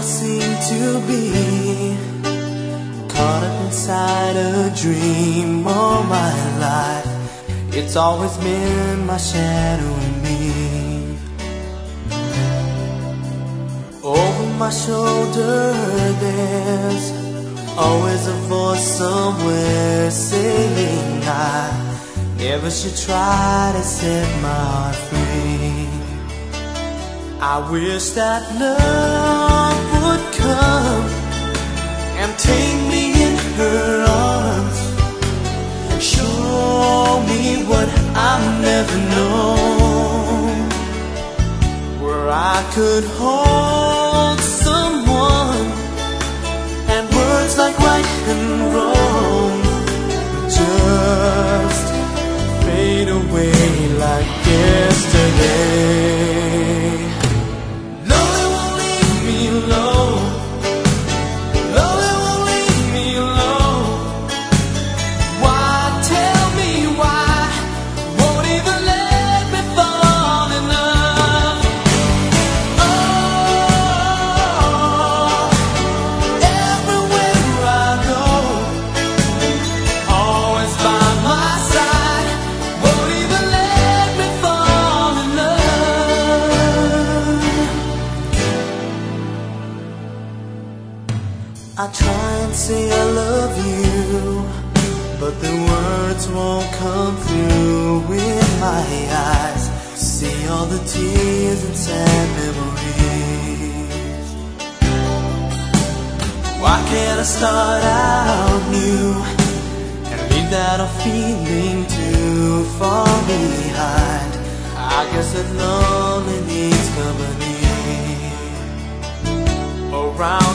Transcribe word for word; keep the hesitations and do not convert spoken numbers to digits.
seem to be caught up inside a dream all my life. It's always been my shadow and me. Over my shoulder there's always a voice somewhere saying I never should try to set my heart free. I wish that love would come and take me in her arms, show me what I've never known, where I could hold someone and words like right and wrong just fade away like yesterday. I try and say I love you, but the words won't come through with my eyes. See all the tears and sad memories. Why can't I start out new and leave that old feeling too far behind? I guess that lonely needs company around